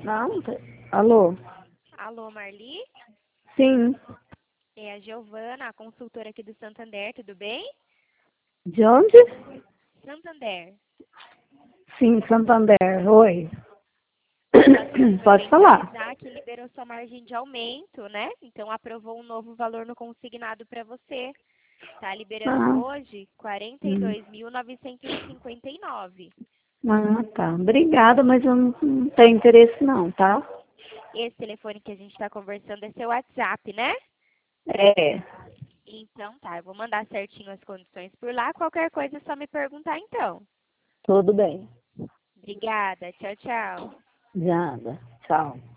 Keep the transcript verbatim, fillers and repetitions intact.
Não, tá- alô? Alô, Marli? Sim. É a Giovana, a consultora aqui do Santander, tudo bem? De onde? Santander. Sim, Santander. Oi. Pode Também para falar. avisar que liberou sua margem de aumento, né? Então aprovou um novo valor no consignado para você. Tá liberando Ah, hoje quarenta e hum. dois mil novecentos e cinquenta e nove. Ah, tá. Obrigada, mas eu não, não tenho interesse não, tá? Esse telefone que a gente está conversando é seu WhatsApp, né? É, Então tá, eu vou mandar certinho as condições por lá. Qualquer coisa é só me perguntar então. tudo bem. Obrigada, tchau, tchau. Nada. Tchau.